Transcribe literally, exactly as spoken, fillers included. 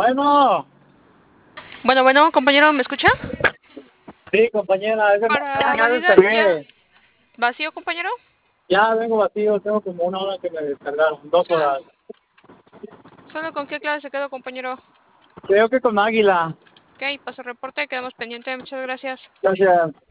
Bueno, Bueno, bueno, compañero, ¿me escucha? sí, compañera, es que no- Para ya, ya validar, ya. descargué. ¿Vacío, compañero? Ya vengo vacío, tengo como una hora que me descargaron, dos horas. ¿Solo con qué clase se quedó, compañero? Creo que con Águila. Ok, paso reporte, quedamos pendientes, muchas gracias. Gracias.